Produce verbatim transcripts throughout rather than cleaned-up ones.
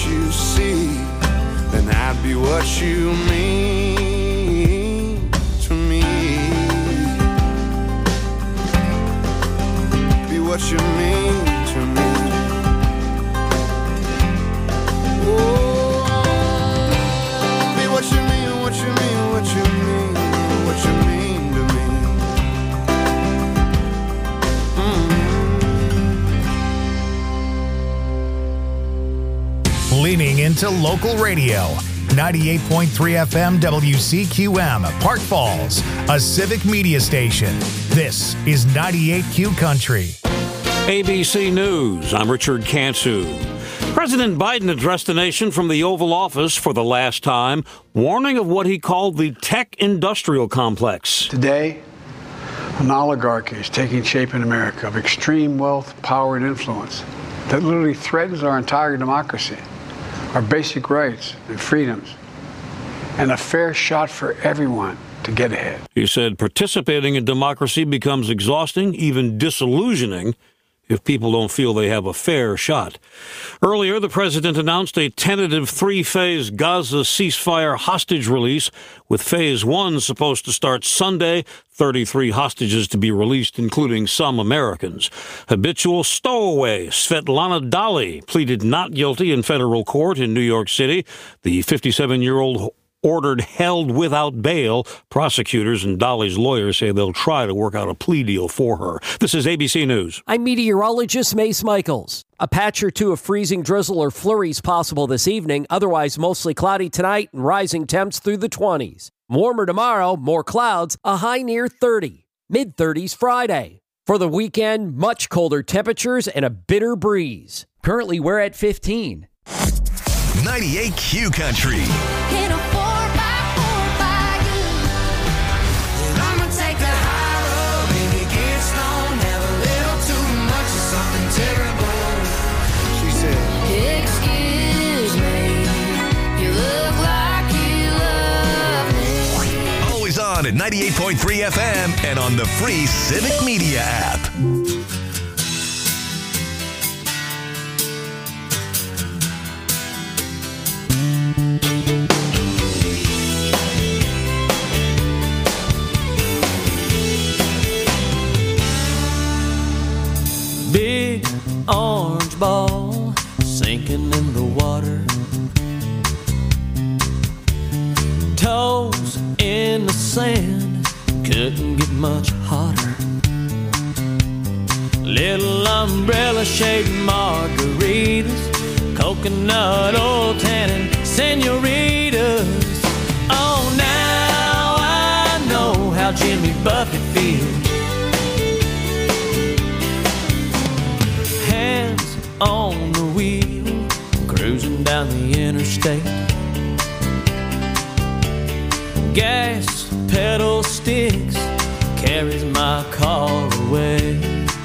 you see, then I'd be what you mean to me. Be what you mean to me. Oh, be what you mean, what you mean, what you mean, what you mean to me. Mm-hmm. Leaning into local radio. ninety-eight point three F M W C Q M, Park Falls, a civic media station. This is ninety-eight Q Country. A B C News, I'm Richard Cantu. President Biden addressed the nation from the Oval Office for the last time, warning of what he called the tech industrial complex. Today, an oligarchy is taking shape in America of extreme wealth, power, and influence that literally threatens our entire democracy, our basic rights and freedoms, and a fair shot for everyone to get ahead. He said participating in democracy becomes exhausting, even disillusioning, if people don't feel they have a fair shot. Earlier, the president announced a tentative three-phase Gaza ceasefire hostage release, with phase one supposed to start Sunday, thirty-three hostages to be released, including some Americans. Habitual stowaway Svetlana Dali pleaded not guilty in federal court in New York City. The fifty-seven-year-old ordered held without bail. Prosecutors and Dolly's lawyers say they'll try to work out a plea deal for her. This is A B C News. I'm meteorologist Mace Michaels. A patch or two of freezing drizzle or flurries possible this evening. Otherwise, mostly cloudy tonight and rising temps through the twenties. Warmer tomorrow, more clouds, a high near thirty. mid-thirties Friday. For the weekend, much colder temperatures and a bitter breeze. Currently, we're at fifteen. ninety-eight Q Country. At ninety-eight point three F M and on the free Civic Media app. Big orange ball sinking in the water, toes in the sand, couldn't get much hotter. Little umbrella shaped margaritas, coconut oil tannin senoritas. Oh, now I know how Jimmy Buffett feels. Hands on the wheel, cruising down the interstate. Gas pedal sticks, carries my car away.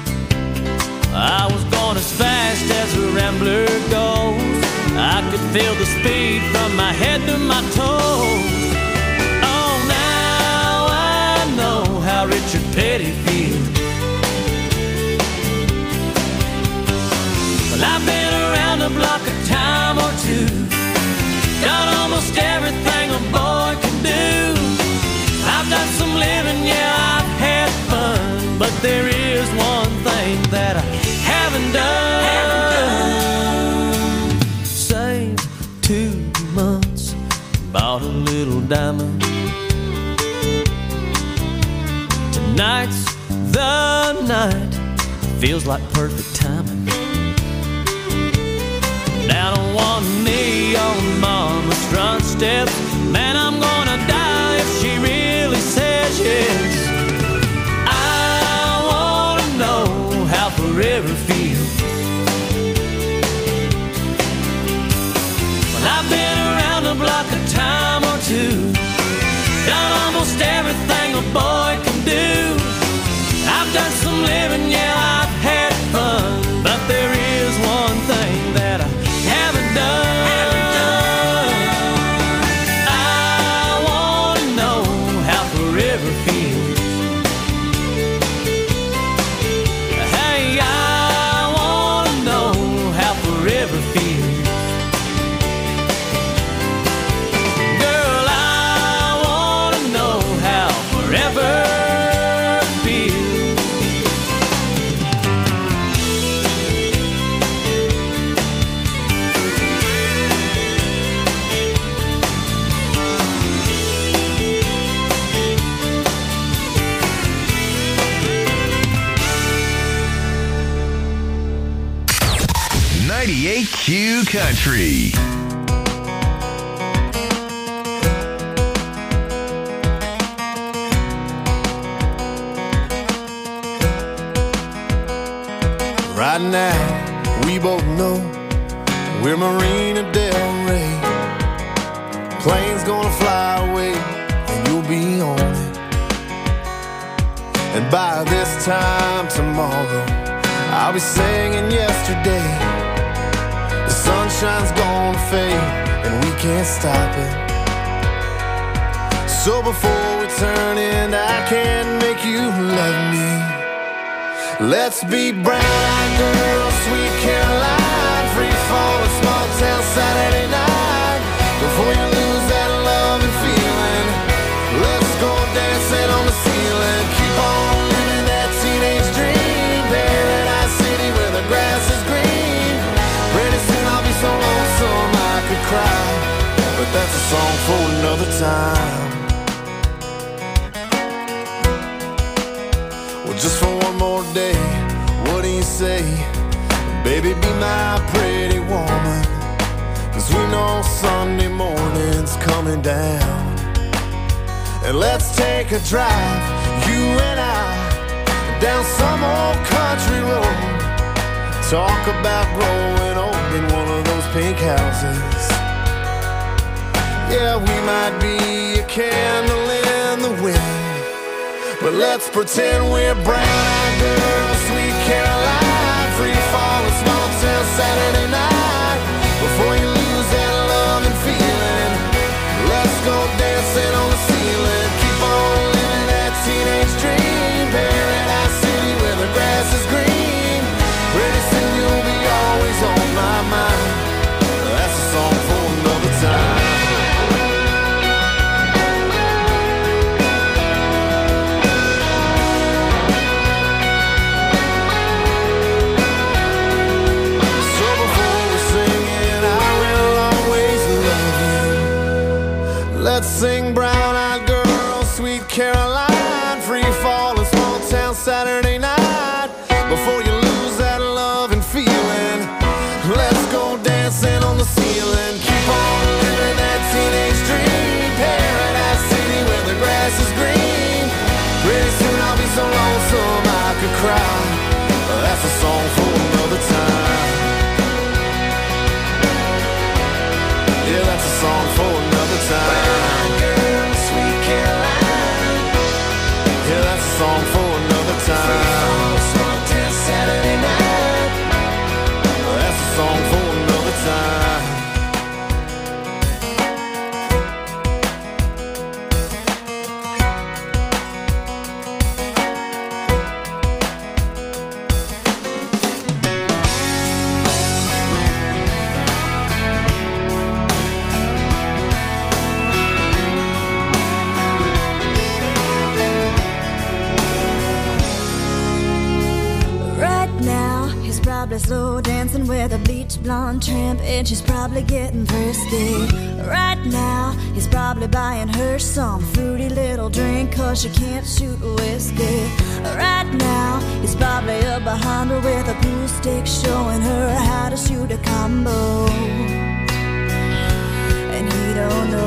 I was going as fast as a rambler goes. I could feel the speed from my head to my toes. Oh, now I know how Richard Petty feels. Well, I've been around the block a time or two, done almost everything a boy can do. I've done some living, yeah, I've had fun, but there is one thing that I haven't done. Haven't done. Saved two months, bought a little diamond. Tonight's the night, feels like perfect timing. Down on one knee on mama's front steps, man, I'm gonna die if she really says yes. I wanna know how forever feels. Well, I've been around the block a time or two, done almost everything a boy can do. I've done some living, yeah, I've had fun, but there is one thing that I haven't done. Haven't done. I ninety-eight Q Country. Right now, we both know we're Marina Del Rey. Plane's gonna fly away, and you'll be on it. And by this time tomorrow, I'll be singing yesterday. The sunshine's gonna fade, and we can't stop it. So before we turn in, I can't make you love me. Let's be brown girls, sweet Caroline, free fall, a small town Saturday night. Before you lose that love and feeling, let's go dancing on the ceiling. Keep on living that teenage dream, Paradise City where the grass is green. Pretty soon I'll be so lonesome I could cry, but that's a song for another time. Well, just for one more day, what do you say? Baby, be my pretty woman, 'cause we know Sunday morning's coming down. And let's take a drive, you and I, down some old country road. Talk about growing old in one of those pink houses. Yeah, we might be a candle in the wind, but let's pretend we're brown-eyed girls, sweet Caroline, free fall, a small town Saturday night. Before you lose that love and feeling, let's go dancing on the ceiling. Keep on living that teenage dream, Paradise City where the grass is green. Pretty soon you'll be always on my mind. That's a song for another time. Let's sing brown-eyed girl, sweet Caroline, free fall, a small town Saturday night. Before you lose that love and feeling, let's go dancing on the ceiling. Keep on living that teenage dream, Paradise City where the grass is green. Pretty soon I'll be so lonesome I could cry. That's a song for another time. Yeah, that's a song for another time. Girl, sweet Caroline. Yeah, that's a song for another time. Small town Saturday night. That's a song for another time. Slow dancing with a bleach blonde tramp, and she's probably getting frisky. Right now, he's probably buying her some fruity little drink, 'cause she can't shoot whiskey. Right now, he's probably up behind her with a pool stick, showing her how to shoot a combo. And he don't know.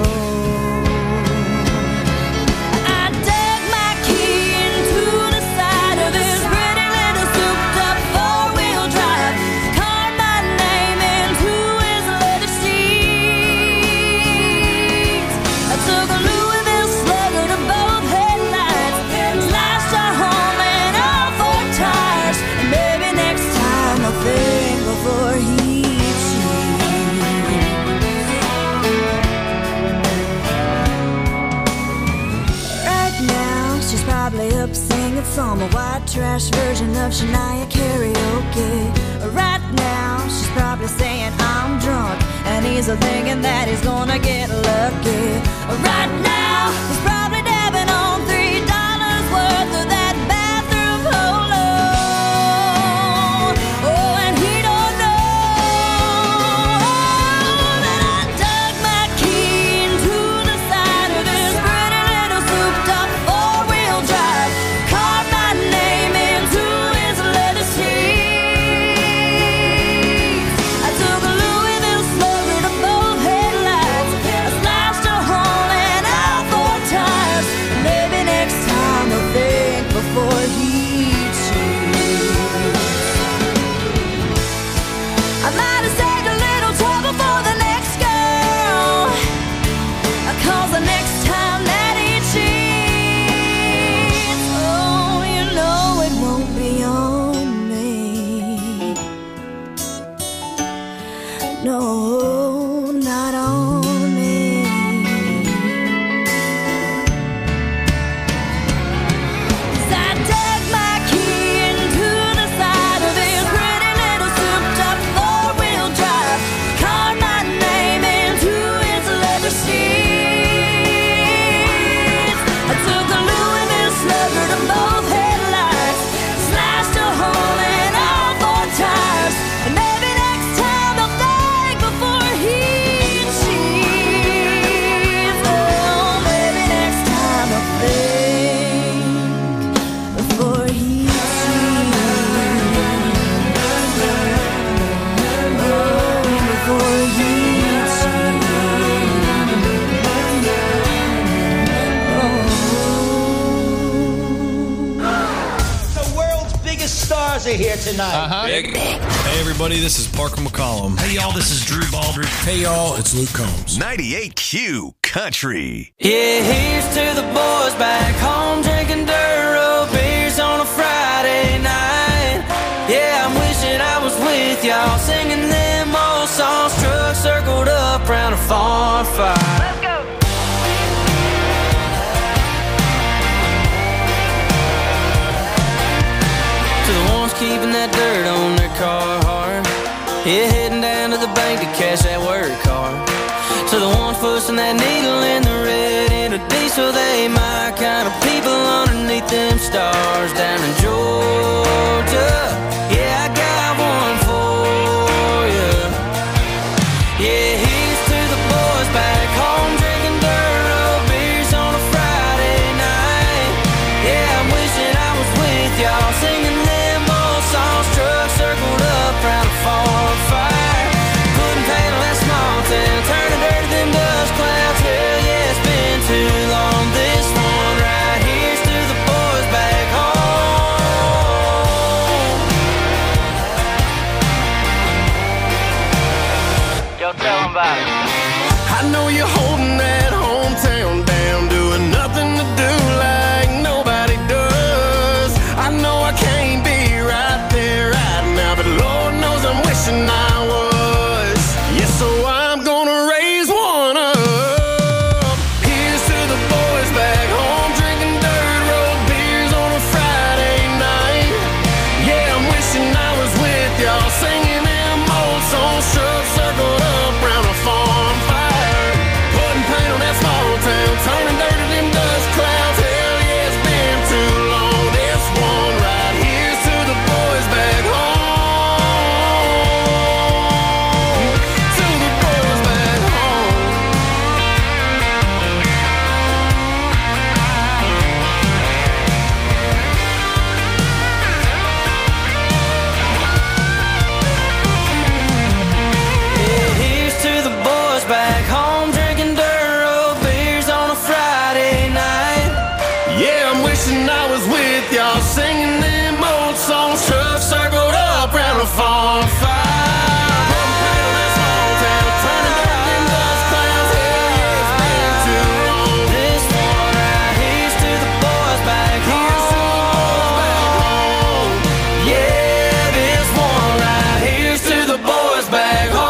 Some white trash version of Shania karaoke. Right now, she's probably saying I'm drunk, and he's thinking that he's gonna get lucky. Right now, he's probably dabbing on three dollars worth of that bathroom polo. Oh, and he don't know that I dug my key into the side of this pretty little souped-up four-wheel drive. Name into his leather seats. I No, not on me. As I dug my key into the side of this pretty little souped-up four-wheel drive, carved my name into its leather seats. I took a Louisville slugger to both headlights, slashed a hole in all four tires, and maybe next time I'll think before he cheats. Oh, maybe next time I'll think before he cheats. Oh, before he The world's biggest stars are here tonight. Uh-huh. Big. Hey, everybody, this is Parker McCollum. Hey, y'all, this is Drew Baldridge. Hey, y'all, it's Luke Combs. ninety-eight Q Country. Yeah, here's to the boys back home drinking dirt road beers on a Friday night. Yeah, I'm wishing I was with y'all singing them old songs, trucks circled up round a farm fire. Let's go. To the ones keeping that dirt on their car hard, yeah, heading down to the bank to cash that work card. To the ones pushing that needle in the red into diesel, they my kind of people underneath them stars down in Georgia. Yeah, I got one for you. Yeah, here's to the boys back home drinking dirt road beers on a Friday night. Yeah, I'm wishing I was with y'all singing them old songs, trucks circled up round a farm fire, putting paint on that small town, turning dirt to them dust clouds. Hell yeah, it's been too long. This one right here's to the boys back home. Yo, tell them about it. I know you're holding that hometown down, doing nothing to do like nobody does. I know I can't be right there right now, but Lord knows I'm wishing I was. Yeah, so I'm gonna raise one up. Here's to the boys back home drinking dirt road beers on a Friday night. Yeah, I'm wishing I was with y'all singing them old songs, trucks circled up round a farm fire, putting paint on that small town, turning dirt to them dust clouds. Hell yeah, it's been too long. This one right here's to the boys back home. To the boys back home. Yeah, here's to the boys back home drinking dirt road beers on a Friday night. Yeah, I'm wishing I was with y'all singing them old songs, trucks circled up round a farm fire. Putting paint on that small town, turning dirt to them dust clouds. Hell yeah, it's been too long. This one right here's to the boys back Here's to the boys back home. home. Yeah, this one right here's to the boys back home.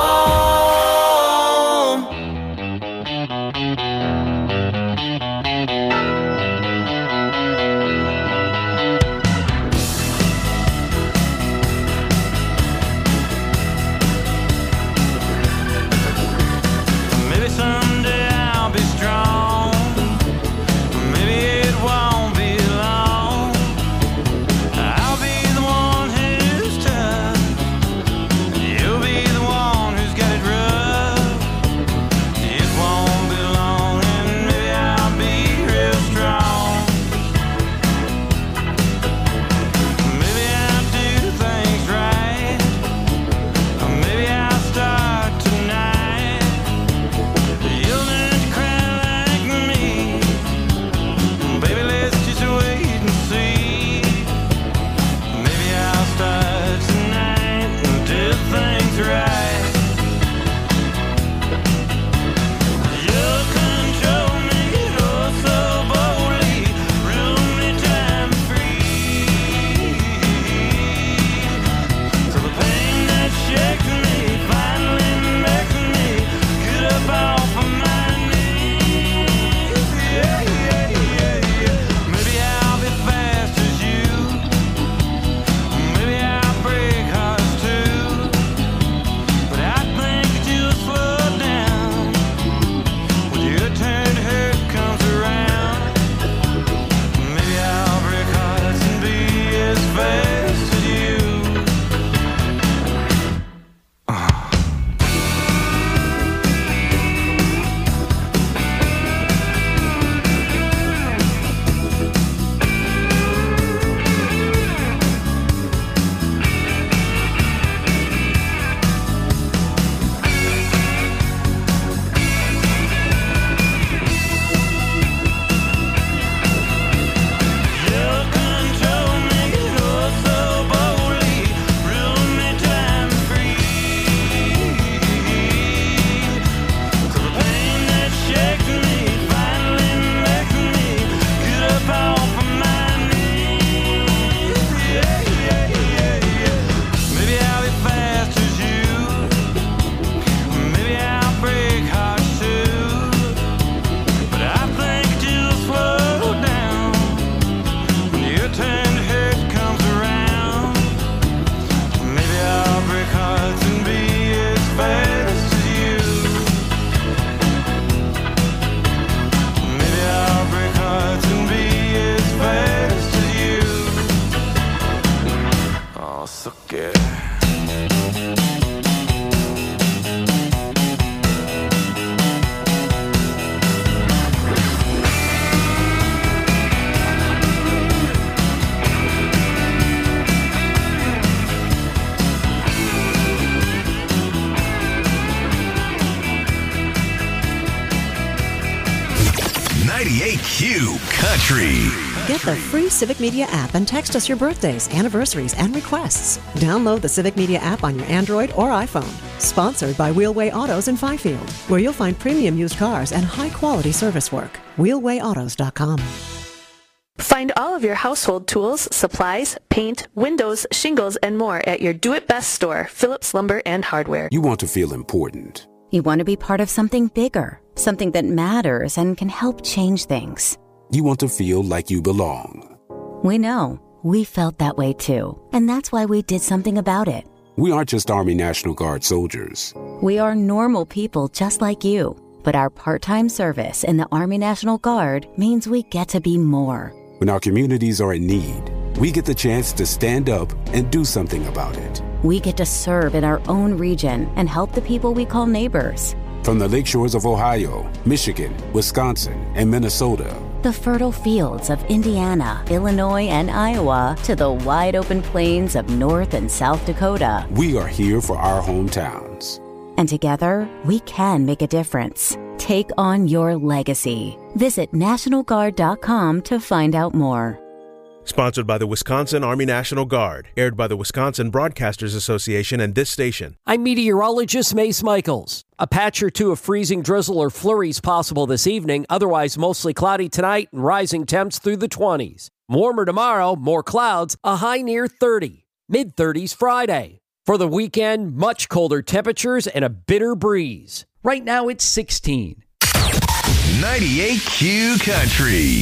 Q Country. Get the free Civic Media app and text us your birthdays, anniversaries, and requests. Download the Civic Media app on your Android or iPhone. Sponsored by Wheelway Autos in Fifield, where you'll find premium used cars and high-quality service work. wheelway autos dot com. Find all of your household tools, supplies, paint, windows, shingles, and more at your Do-It-Best store, Phillips Lumber and Hardware. You want to feel important. You want to be part of something bigger, something that matters and can help change things. You want to feel like you belong. We know. We felt that way too. And that's why we did something about it. We aren't just Army National Guard soldiers. We are normal people just like you. But our part-time service in the Army National Guard means we get to be more. When our communities are in need, we get the chance to stand up and do something about it. We get to serve in our own region and help the people we call neighbors. From the lake shores of Ohio, Michigan, Wisconsin, and Minnesota, the fertile fields of Indiana, Illinois, and Iowa, to the wide open plains of North and South Dakota, we are here for our hometowns. And together, we can make a difference. Take on your legacy. Visit National Guard dot com to find out more. Sponsored by the Wisconsin Army National Guard. Aired by the Wisconsin Broadcasters Association and this station. I'm meteorologist Mace Michaels. A patch or two of freezing drizzle or flurries possible this evening. Otherwise, mostly cloudy tonight and rising temps through the twenties. Warmer tomorrow, more clouds, a high near thirty. mid-thirties Friday. For the weekend, much colder temperatures and a bitter breeze. Right now, it's sixteen. ninety-eight Q Country.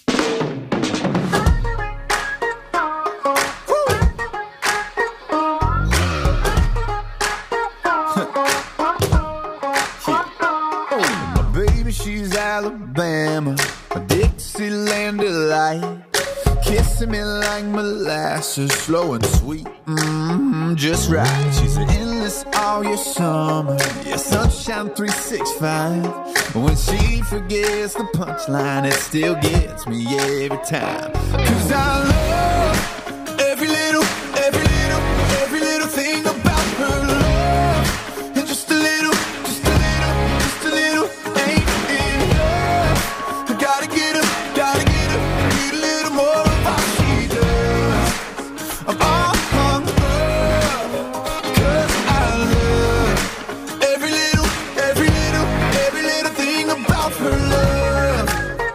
She's Alabama, a Dixieland delight. Kissing me like molasses, slow and sweet, mm-hmm, just right. She's endless all year summer, yeah, sunshine three sixty-five. When she forgets the punchline, it still gets me every time. Cause I love every little, every little, every little thing about her love. And just a little, just a little, just a little. Gotta get her, gotta get her, need a little more of what she does. I'm all hung up, cause I love every little, every little, every little thing about her love.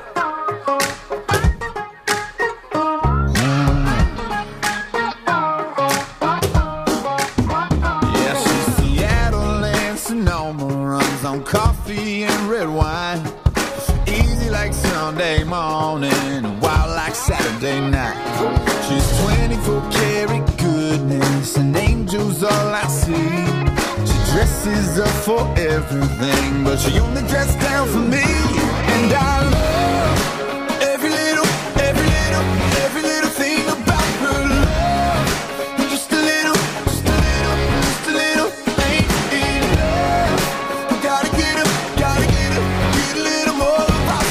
Mm. Yeah, she's Seattle and Sonoma, runs on coffee and red wine. Easy like Sunday morning, wild like Saturday night. She's twenty-four karat goodness, and angels all I see. She dresses up for everything, but she only dressed down for me. And I love every little, every little, every little thing about her love. And just a little, just a little, just a little ain't enough. I gotta get her, gotta get her, get a little more.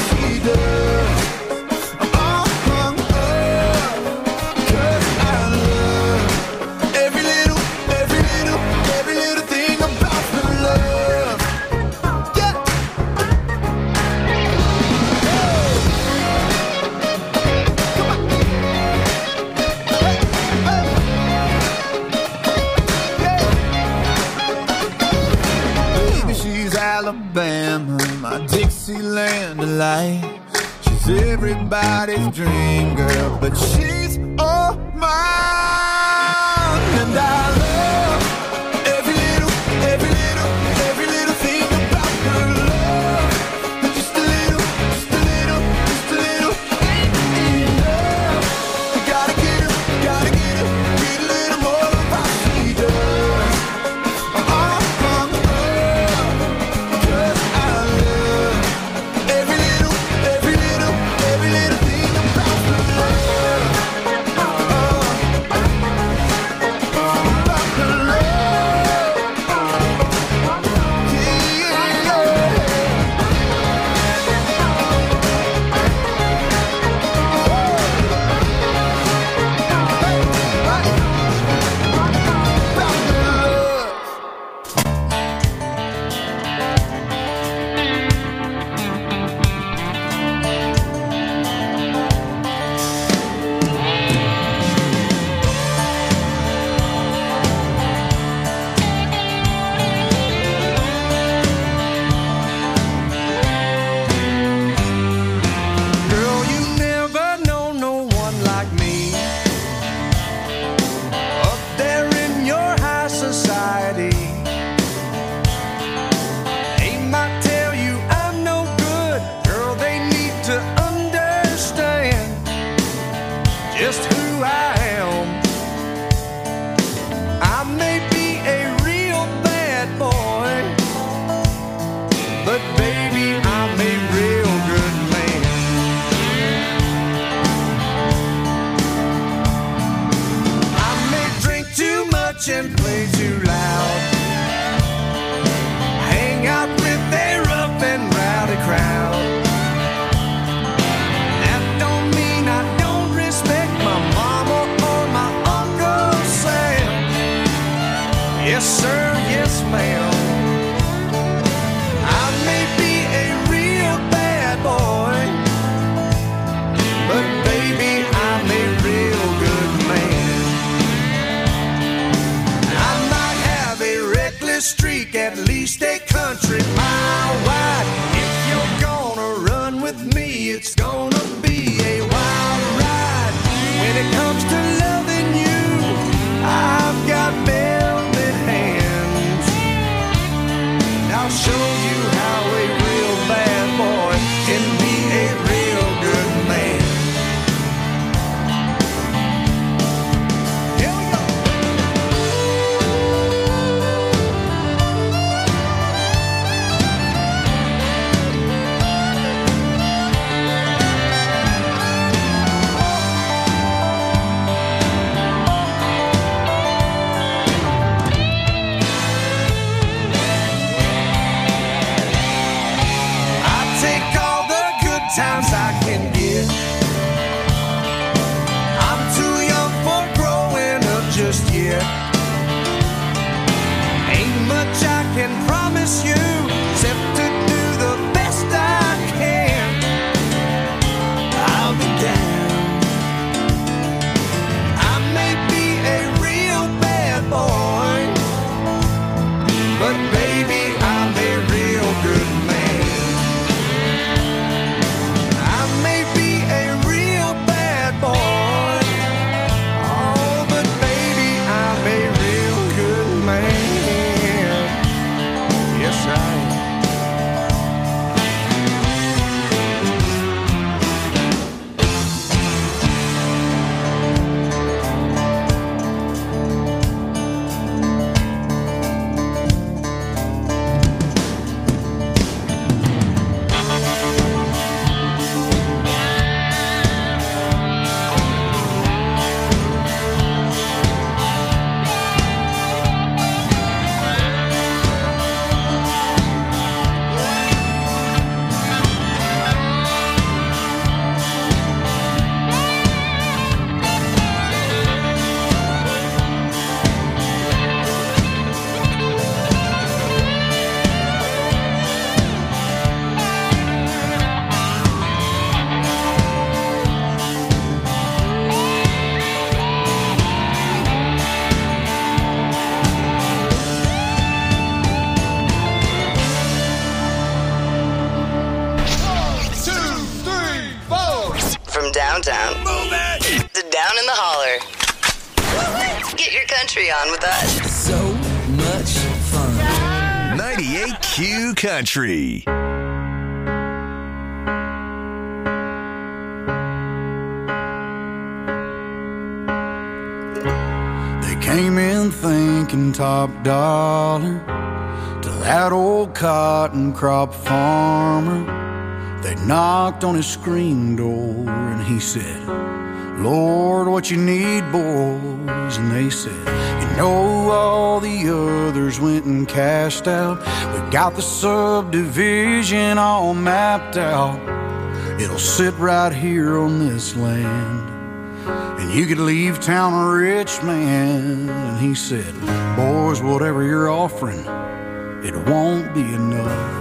Alabama, my Dixieland delight. She's everybody's dream girl, but she's all mine. And I love every little, every little, every little thing about her love. And just a little, just a little, just a little ain't enough. I gotta get her, gotta get her, get a little more of what she does. I'm all hung up. About Yes, sir, yes, ma'am. I may be a real bad boy, but baby, I'm a real good man. I might have a reckless streak, at least a country mile wide. If you're gonna run with me, it's gonna be a wild ride. When it comes to loving you, I've got velvet hands. And I'll show you how a real bad boy can be a real good man. Here we go. Times I can get. I'm too young for growing up just yet. Ain't much I can promise you except to do the best I can. I'll be down. I may be a real bad boy, but baby, I'm a real good man. Downtown to down in the holler. Get your country on with us. So much fun. ninety-eight Q Country. They came in thinking top dollar to that old cotton crop farmer. They knocked on his screen door and he said, Lord, what you need, boys? And they said, you know, all the others went and cashed out. We got the subdivision all mapped out. It'll sit right here on this land, and you could leave town a rich man. And he said, boys, whatever you're offering, it won't be enough.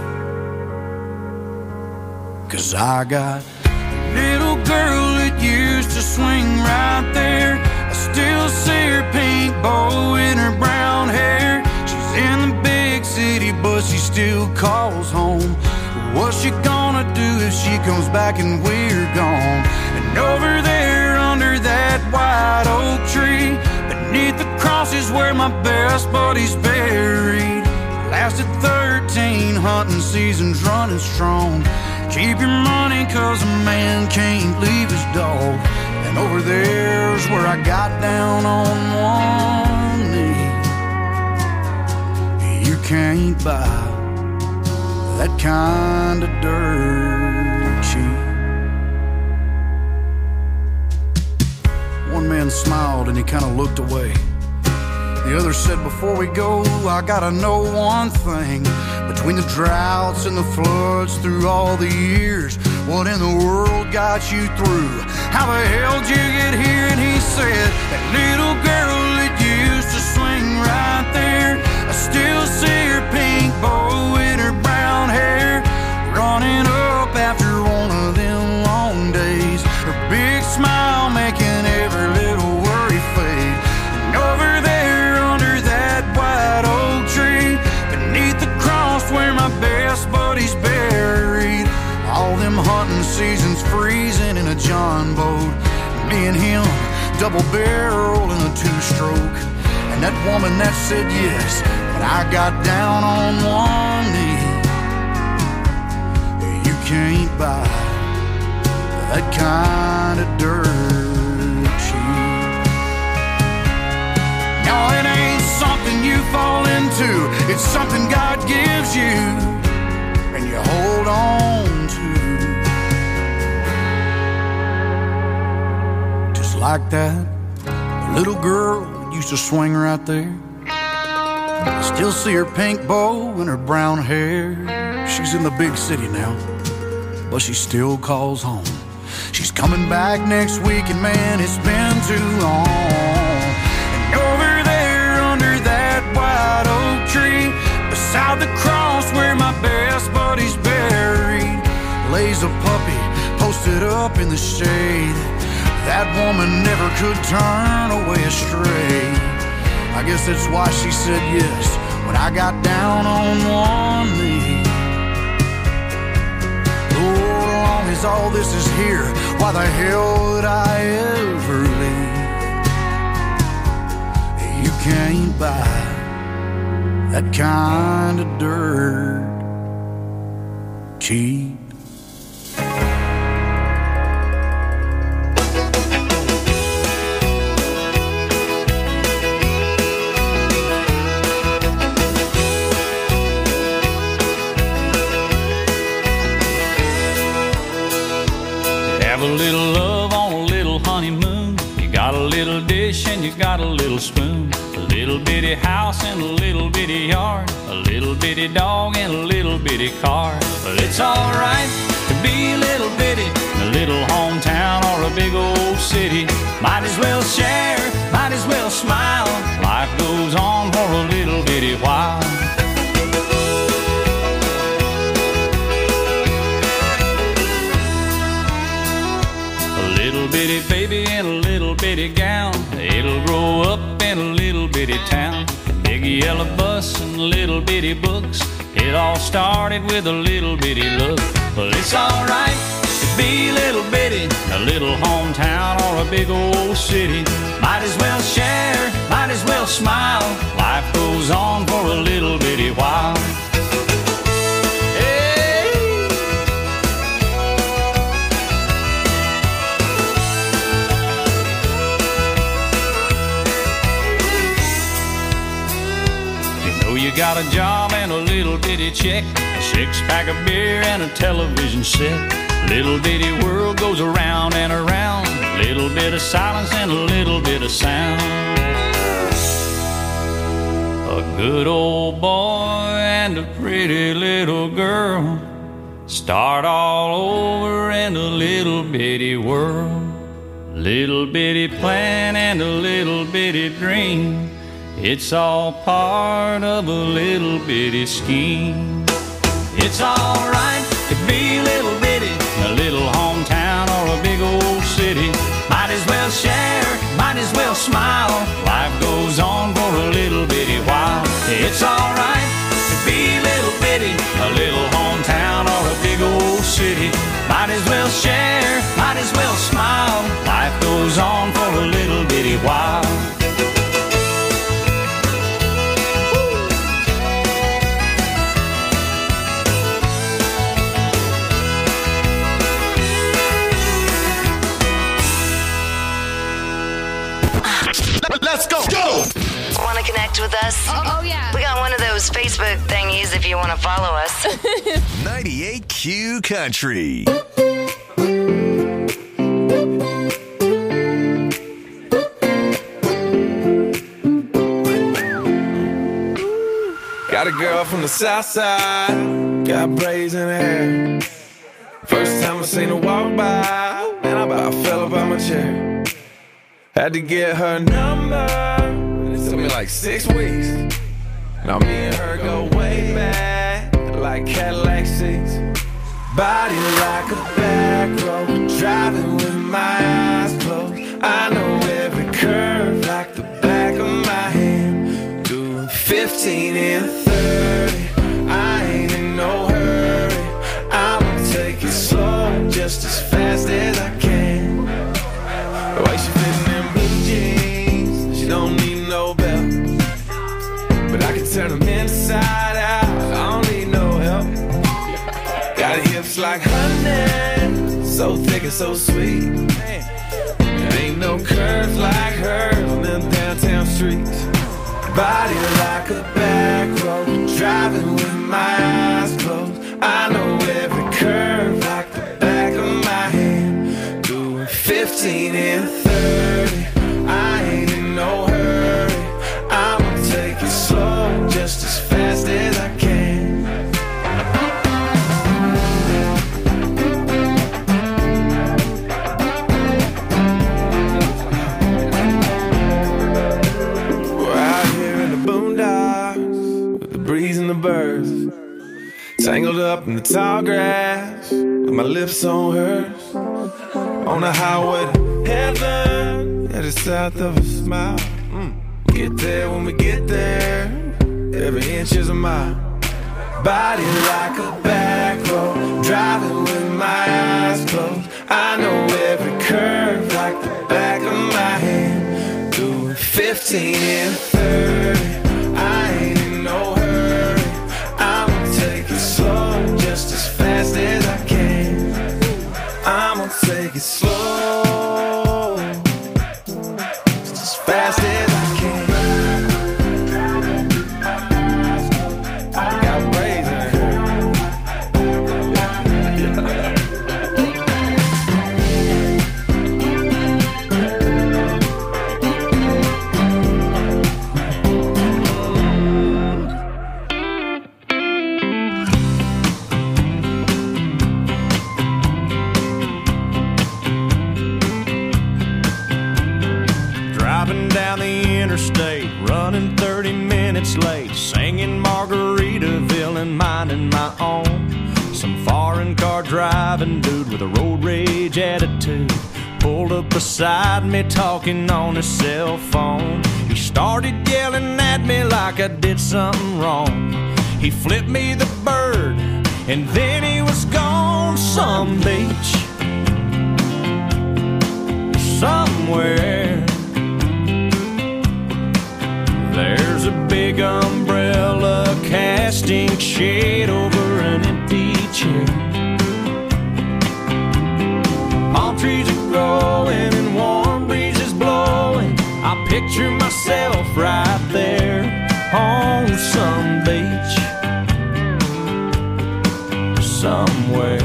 'Cause I got a little girl that used to swing right there. I still see her pink bow in her brown hair. She's in the big city, but she still calls home. What's she gonna do if she comes back and we're gone? And over there under that white oak tree, beneath the cross is where my best buddy's buried. Lasted thirteen hunting seasons running strong. Keep your money 'cause a man can't leave his dog. And over there's where I got down on one knee. You can't buy that kind of dirt cheap. One man smiled and he kind of looked away. The other said, before we go, I gotta know one thing. Between the droughts and the floods through all the years, what in the world got you through? How the hell did you get here? And he said, that little girl that used to swing right there, and him, double barrel in a two-stroke. And that woman that said yes when I got down on one knee. You can't buy that kind of dirt cheap. No, it ain't something you fall into. It's something God gives you and you hold on to. Just like that little girl that used to swing right there. I still see her pink bow and her brown hair. She's in the big city now, but she still calls home. She's coming back next week, and man, it's been too long. And over there under that white oak tree, beside the cross where my best buddy's buried, lays a puppy posted up in the shade. That woman never could turn away astray. I guess that's why she said yes when I got down on one knee. Lord, as long as all this is here, why the hell would I ever leave? You can't buy that kind of dirt cheap. Have a little love on a little honeymoon. You got a little dish and you got a little spoon. A little bitty house and a little bitty yard. A little bitty dog and a little bitty car. But it's alright to be a little bitty in a little hometown or a big old city. Might as well share, might as well smile. Life goes on for a little bitty while. Little bitty baby in a little bitty gown. It'll grow up in a little bitty town. Big yellow bus and little bitty books. It all started with a little bitty look. Well, it's alright to be a little bitty in a little hometown or a big old city. Might as well share, might as well smile. Life goes on for a little bitty while. You got a job and a little bitty check, a six-pack of beer and a television set. Little bitty world goes around and around. Little bit of silence and a little bit of sound. A good old boy and a pretty little girl start all over in a little bitty world. Little bitty plan and a little bitty dream. It's all part of a little bitty scheme. It's alright to be a little bitty in a little hometown or a big old city. Might as well share, might as well smile. Life goes on for a little bitty while. It's alright to be a little bitty in a little hometown or a big old city. Might as well share, might as well smile. Life goes on for a little bitty while. Let's go! Go! Want to connect with us? Oh, oh, yeah. We got one of those Facebook thingies if you want to follow us. ninety-eight Q Country. Got a girl from the south side, got braids in her hair. First time I seen her walk by, man, I about fell up out my chair. Had to get her number, it took me like six weeks. Now me and her go way back, like Cadillac seats. Body like a back road, driving with my eyes closed. I know every curve like the back of my hand. Doing fifteen and thirty, I ain't in no hurry. I'ma take it slow, just as fast as I can. The way she it's so sweet. There ain't no curves like hers on them downtown streets. Body like a back road, driving with my eyes closed. I know every curve like the back of my hand. Doing fifteen and thirty, I ain't in no hurry. I'ma take it slow, just as fast as I can. Breeze and the birds, tangled up in the tall grass, with my lips on hers, on the highway to heaven, at the south of a smile. Mm. Get there when we get there, every inch is a mile. Body like a back road, driving with my eyes closed. I know every curve like the back of my hand. Doing fifteen and thirty, I ain't in no hurry. Slow, just as fast as I can. I'ma take it slow, just as fast as I can. I got waves in running thirty minutes late, singing Margaritaville and minding my own. Some foreign car driving dude with a road rage attitude pulled up beside me talking on his cell phone. He started yelling at me like I did something wrong. He flipped me the bird and then he was gone. Some beach somewhere, there's a big umbrella casting shade over an empty chair. Palm trees are growing and warm breezes blowing. I picture myself right there on some beach somewhere.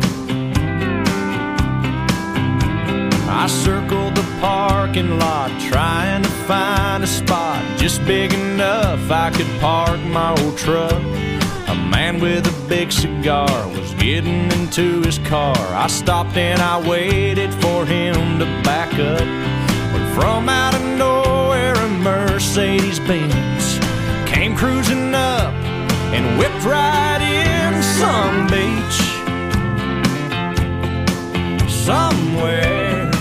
I circled the parking lot trying to find a spot just big enough I could park my old truck. A man with a big cigar was getting into his car. I stopped and I waited for him to back up, when from out of nowhere a Mercedes Benz came cruising up and whipped right in. Some beach somewhere,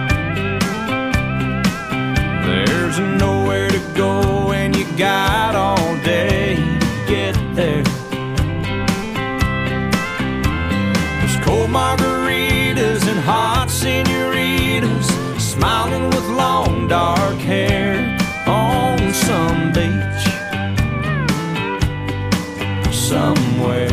there's nowhere to go and you got all day to get there. There's cold margaritas and hot senoritas smiling with long dark hair on some beach somewhere.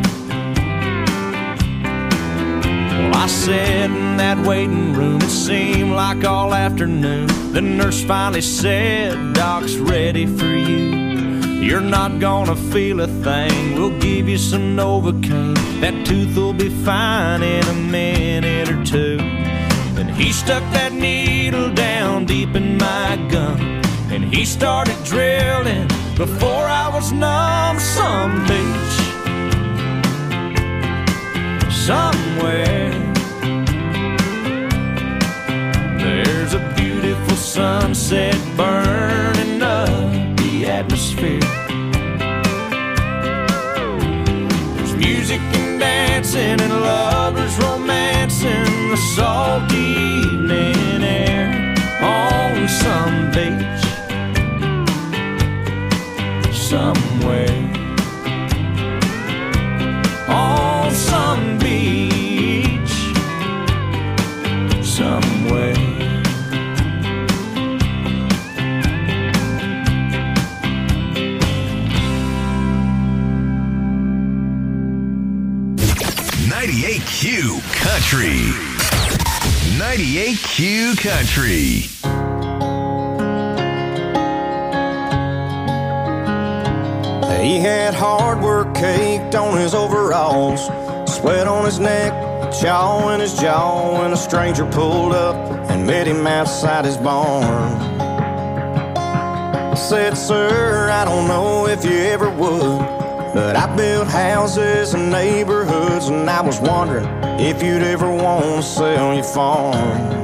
Well, I sat in that waiting room, it seemed like all afternoon. The nurse finally said, "Doc's ready for you. You're not gonna feel a thing. We'll give you some Novocaine. That tooth will be fine in a minute or two." Then he stuck that needle down deep in my gum, and he started drilling before I was numb. Some beach somewhere, there's a beautiful sunset burning up the atmosphere. There's music and dancing and lovers romancing the salty evening air on some beach somewhere. On some beach somewhere. ninety-eight Q Country. ninety-eight Q Country. He had hard work caked on his overalls, sweat on his neck, jaw in his jaw, when a stranger pulled up and met him outside his barn. Said, sir, I don't know if you ever would, but I built houses and neighborhoods, and I was wondering if you'd ever want to sell your farm.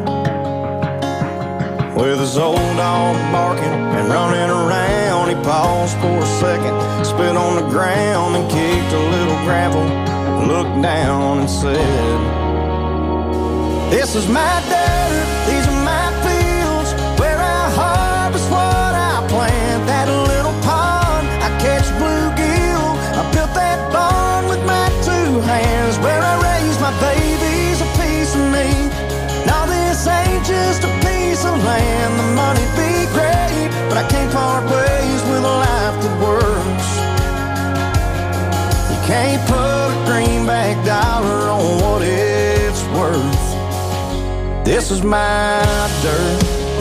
With his old dog barking and running around, he paused for a second, spit on the ground and kicked a little gravel, looked down and said, this is my dirt, these are my fields, where I harvest what I plant. That little pond, I catch bluegill, I built that barn with my two hands, where I raise my babies, a piece of me. Now this ain't just a piece of land, the money be great, but I can't part ways with a life that works. You can't put a greenback dollar on what it's worth. This is my dirt.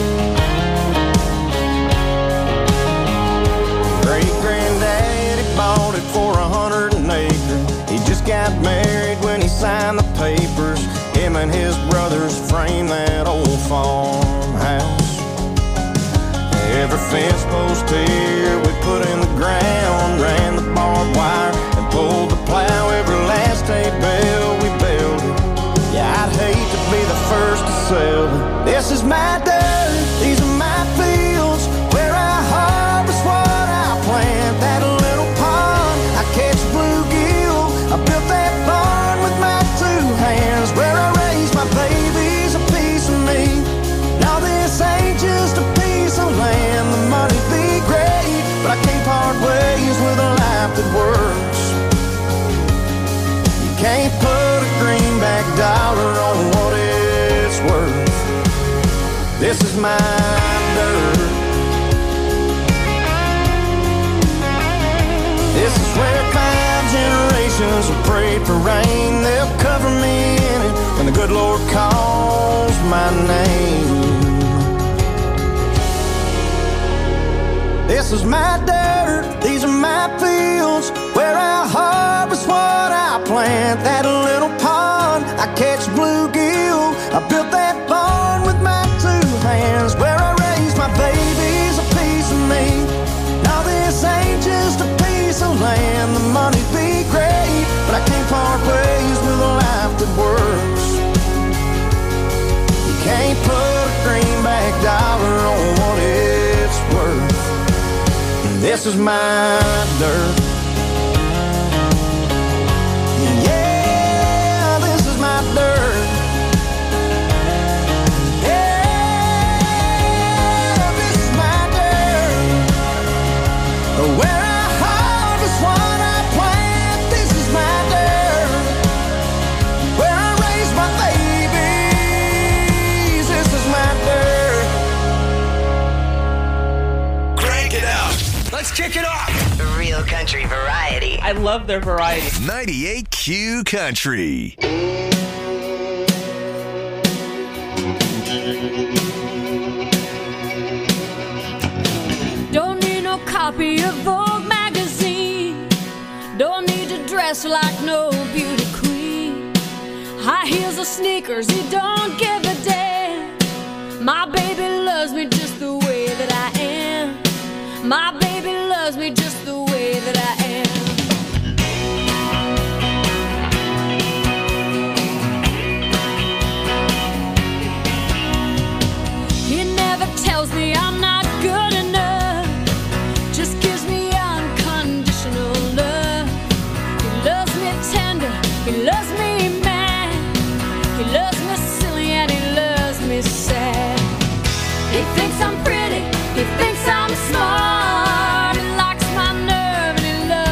Great-granddaddy bought it for a hundred an acre. He just got married when he signed the papers. Him and his brothers framed that old farmhouse. Every fence post here we put in the ground, ran the barbed wire and pulled the plow. Every last hay bale we built it. Yeah, I'd hate to be the first to sell it. This is my dirt, these are my fields, where I harvest what I plant. That little pond, I catch bluegill, I built that barn with my two hands, where I raise my babies, a piece of me. Now this ain't just a piece of land, the money be great, but I can't part ways with a life that works. You can't put a greenback dollar on what it's worth. This is my dirt. This is where five generations have prayed for rain. They'll cover me in it when the good Lord calls my name. This is my dirt, these are my fields, where I harvest what I plant. That little pond, I catch bluegill, I built that barn with my two hands, where I raise my babies, a piece of me. Now this ain't just a piece of land, the money be great, but I can't part ways with a life that works. You can't put a greenback dollar on what it's worth. This is my dirt. Yeah, this is my dirt. Yeah, this is my dirt. Where I harvest what I plant. This is my dirt. Where I raise my babies. This is my dirt. Crank it out. Let's kick it off. Real country variety. I love their variety. ninety-eight Q Country. Don't need no copy of Vogue magazine. Don't need to dress like no beauty queen. High heels or sneakers, he don't give a damn. My baby loves me just the way that I am. My baby loves me just the way that I am. He never tells me I'm not good enough, just gives me unconditional love. He loves me tender, he loves me mad, he loves me silly and he loves me sad. He thinks I'm pretty, he thinks I'm smart, he likes my nerve and he loves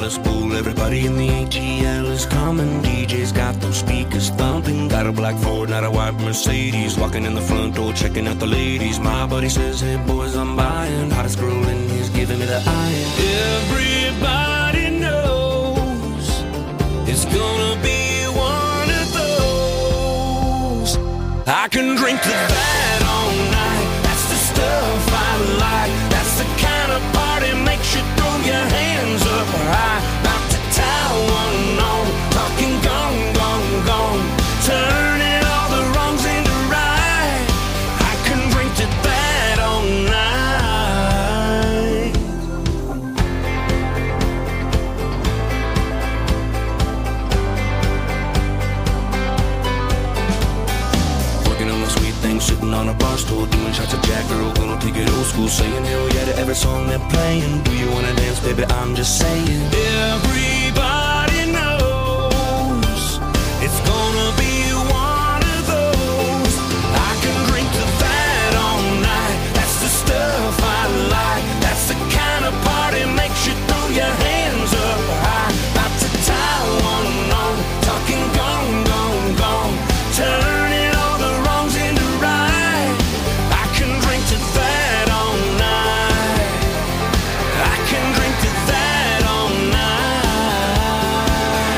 Dallas Bull. Everybody in the A T L is coming. D J's got those speakers thumping. Got a black Ford, not a white Mercedes. Walking in the front door, checking out the ladies. My buddy says, hey boys, I'm buying. Hottest girl in he's giving me the iron. Everybody knows it's gonna be one of those. I can drink to that all night. That's the stuff I like. That's the kind of party makes you throw your hands up high. About to tie one on, talking gone, gone, gone. Turning all the wrongs into right. I can drink to that all night. Working on the sweet thing, sitting on a bar stool, doing shots of Jack, girl, gonna take it old school, saying hell yeah to every song they're playing. Do you wanna dance, baby? I'm just saying. Everybody knows it's gonna be one of those. I can drink to that all night. That's the stuff I like. That's the kind of party makes you throw your hands up high. About to tie one on, talking gone, gone, gone. Turning all the wrongs into right. I can drink to that all night. I can drink to that all night.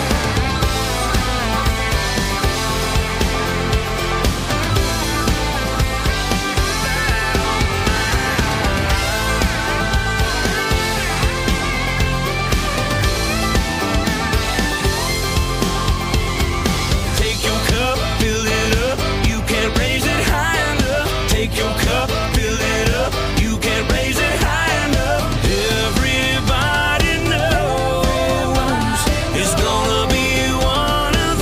Take your cup, fill it up. You can't raise it high enough. Take your cup, fill it up. You can't raise it high enough. Everybody knows it's gonna be one of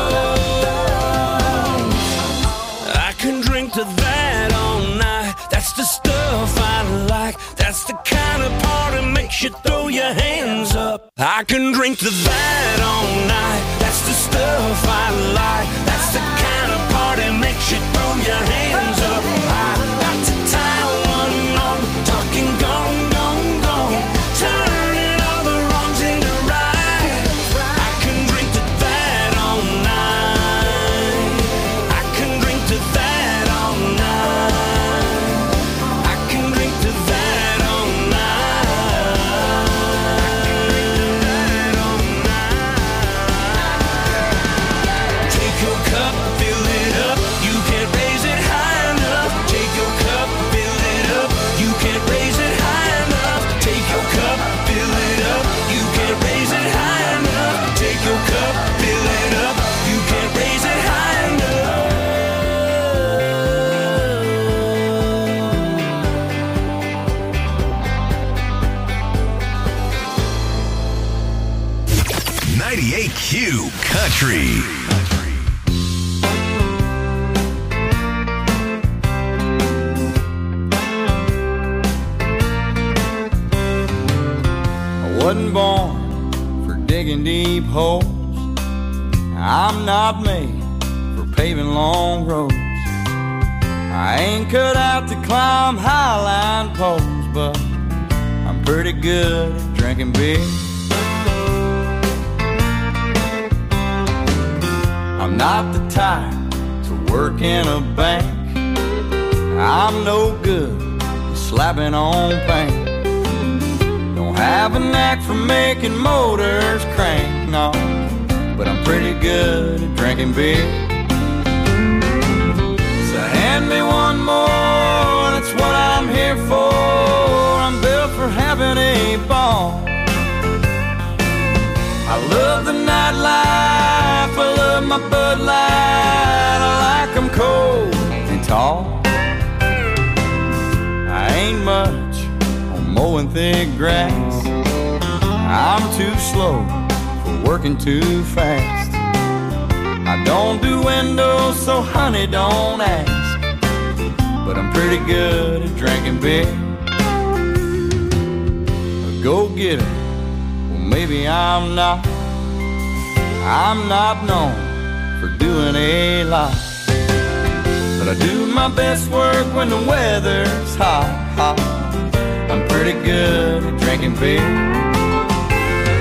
those. I can drink to that all night. That's the stuff I like. That's the kind of party makes you throw your hands up. I can drink to that all night. That's the stuff I like. That's the kind of party makes you throw your hands up. I got to tie one on, talking gone, gone, gone. Turning all the wrongs into right. I can drink to that all night. I can drink to that all night. I can drink to that all night. Take your cup, fill it up. You can't raise it high enough. Take your cup, fill it up. You can't raise it high enough. Take your cup, fill it up. You can't raise it high enough. Take your cup, fill it up. You can't raise it high enough. ninety-eight Q Country. I wasn't born for digging deep holes. I'm not made for paving long roads. I ain't cut out to climb highline poles, but I'm pretty good at drinking beer. I'm not the type to work in a bank. I'm no good at slapping on paint. Don't have a knack for making motors crank, no, but I'm pretty good at drinking beer. So hand me one more, that's what I'm here for. I'm built for having a ball. I love the nightlife, I love my Bud Light. I like 'em cold and tall. I ain't much on mowing thick grass. I'm too slow for working too fast. I don't do windows, so honey, don't ask. But I'm pretty good at drinking beer. A go-getter, well maybe I'm not. I'm not known for doing a lot, but I do my best work when the weather's hot, hot. I'm pretty good at drinking beer.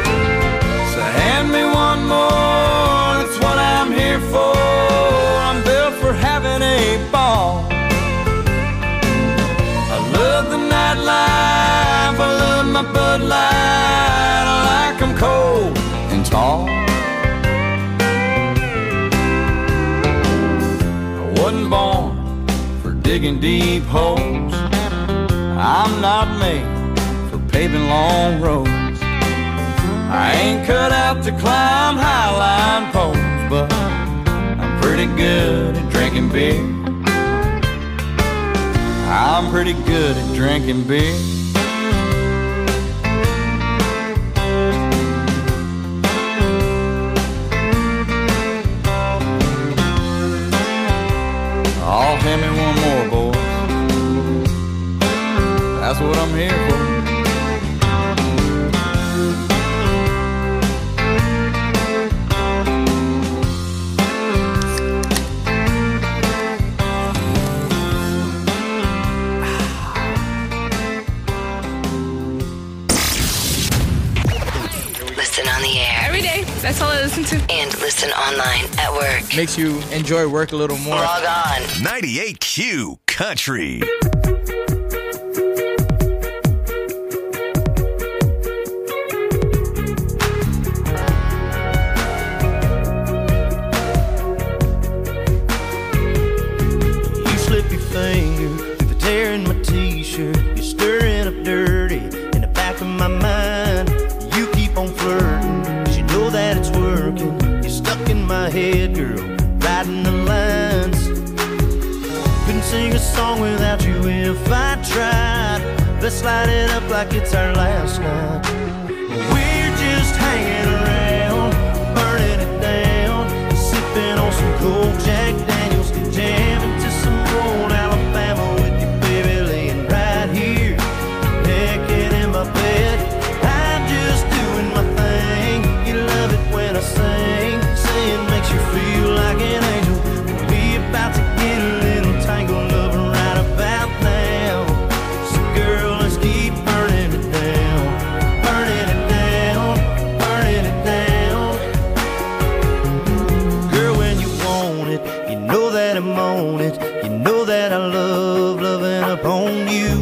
my Bud Light like I'm cold and tall. I wasn't born for digging deep holes. I'm not made for paving long roads. I ain't cut out to climb highline poles, but I'm pretty good at drinking beer. I'm pretty good at drinking beer. Oh, hand me one more, boys. That's what I'm here for. Listen on the air. Every day. That's all I listen to. And listen online at work. Makes you enjoy work a little more. Log on. ninety-eight Q Country. You slip your finger through the tear in my t-shirt. You're stirring up dirty in the back of my mind. You keep on flirting, 'cause you know that it's working. You're stuck in my head, girl, riding the lines. Couldn't sing a song without you if I tried. Let's light it up like it's our last night. We're just hanging around, burning it down, sipping on some cold Jack Daniels, jamming to some old Alabama with you, baby, laying right here, naked in my bed. I'm just doing my thing. You love it when I sing, saying makes you feel like an angel. We about to get a little tangled up right about now. So girl, let's keep burning it down, burning it down, burning it down. Girl, when you want it, you know that I'm on it. You know that I love loving upon you.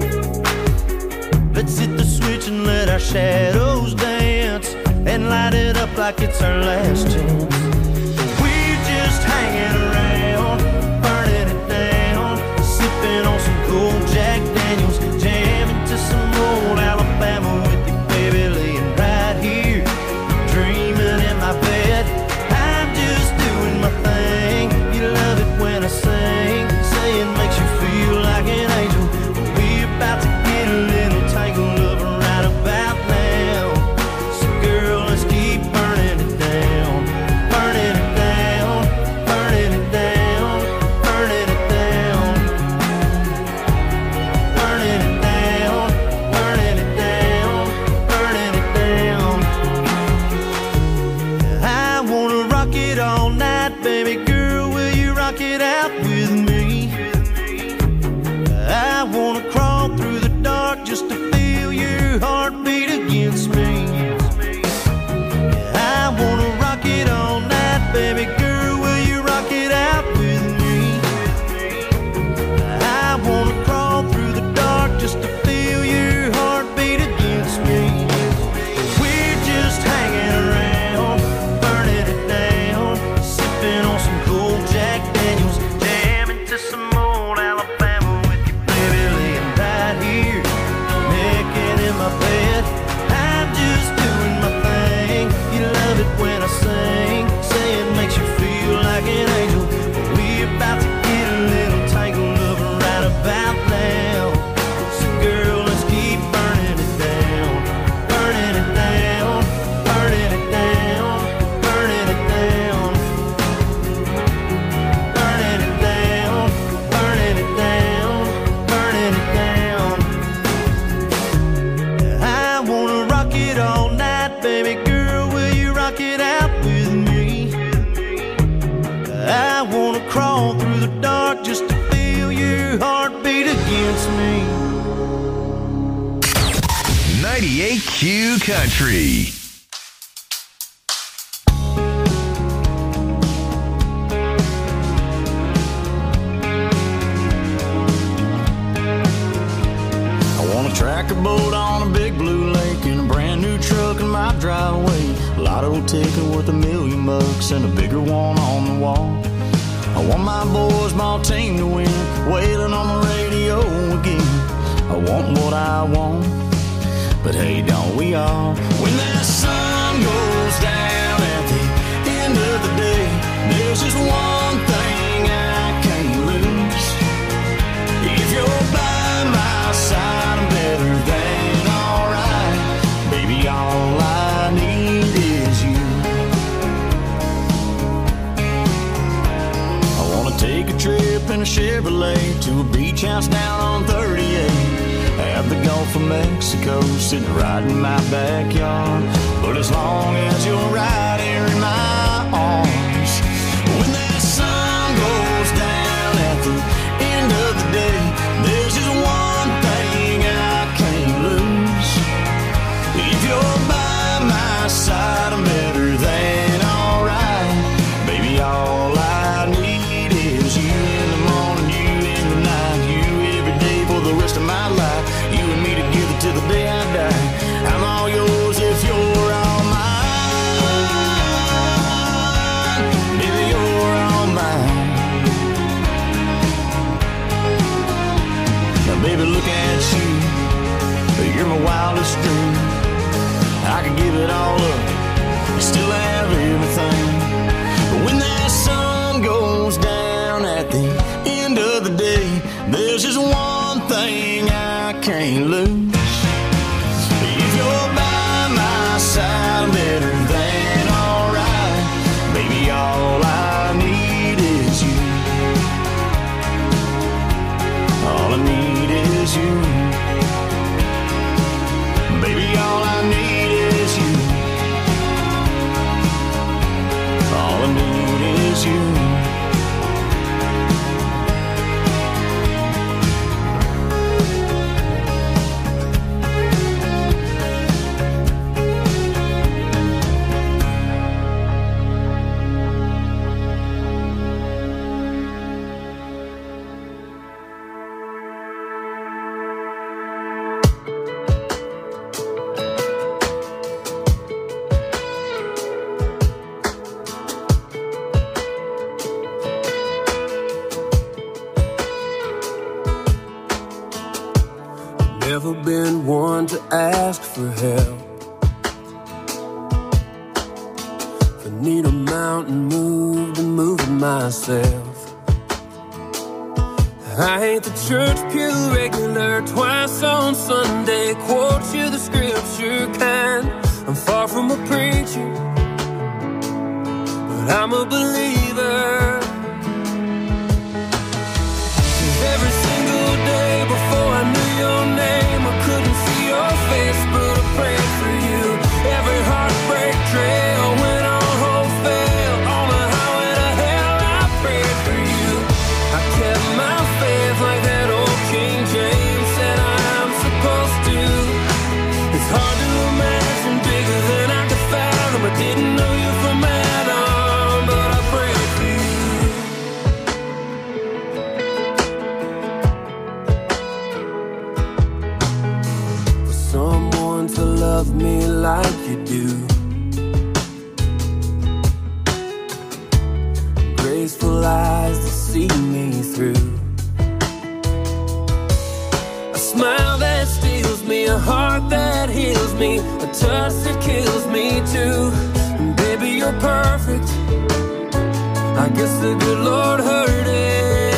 Let's hit the switch and let our shadows dance, and light it up like it's our last chance. We're just hanging around, burning it down, sipping on some cold Jack Daniels, jamming to some old Alabama with you, baby, laying right here, dreaming in my bed. I'm just doing my thing. You love it when I sing, saying makes you feel like an angel. We're about to get a little tangled up right about now. So girl, let's keep burning it down, burning it down, burning it down, burning it down, burning it down, burning it down, burning it down. I wanna rock it all night, baby girl, will you rock it out with me? I wanna crawl through the dark just to feel your heartbeat against me. I wanna rock it all night, baby girl, will you rock it out with me? I wanna crawl through the dark just to feel your heartbeat against me. We're just hanging around, burning it down, sipping on some cold Jack Daniels, jamming to some old Alabama with you, baby, laying right here, naked in my bed. I'm just doing my thing. You love it when I sing, saying makes you feel like an angel. We're about to get a little tangled up right about now. So girl, let's keep burning it down, burning it down, burning it down, burning it down, burning it down, burning it down, burning it down. I wanna rock it all night, baby girl, will you rock it out with me? I wanna crawl through the dark just to feel your heartbeat against me. ninety-eight Q Country. I wanna track a boat on a big blue blue truck in my driveway, lotto ticket worth a million bucks and a bigger one on the wall. I want my boys, my team to win, wailing on the radio again. I want what I want, but hey, don't we all? When that sun goes down at the end of the day, there's just one thing I can't lose. If you're by my side, I'm better than alright. Baby, all I need is you. I wanna take a trip in a Chevrolet to a beach house down on thirty-eight. Have the Gulf of Mexico sitting right in my backyard. But as long as you're right here in my arms, when that sun goes down at the end of the day, there's just one thing I can't lose. If you're by my side, I'm better than alright. Baby, all I need is you in the morning, you in the night, you every day for the rest of my life. You and me together till the day I die. I'm all yours if you're all mine. Baby, you're all mine. Now, baby, look at you. You're my wildest dream. I could give it all up, still have everything. But when that sun goes down at the end of the day, there's just one thing I can't lose. If you're by my side, I'm better than alright. Baby, all I need is you. All I need is you. Baby, all I need is you. All I need is you. Never been one to ask for help. If I need a mountain moved, I'm moving myself. I ain't the church pew regular, twice on Sunday, quote you the scripture kind. I'm far from a preacher, but I'm a believer. Every single day before I knew your name, I couldn't see your face, but I prayed for you. Every heartbreak trail when all hope failed, on the highway to hell I prayed for you. I kept my faith like that old King James said I'm supposed to. It's hard to imagine bigger than I could fathom. I didn't know you from Adam, but I prayed for you. Someone to love me like you do, graceful eyes to see me through, a smile that steals me, a heart that heals me, a touch that kills me too. And baby, you're perfect. I guess the good Lord heard it.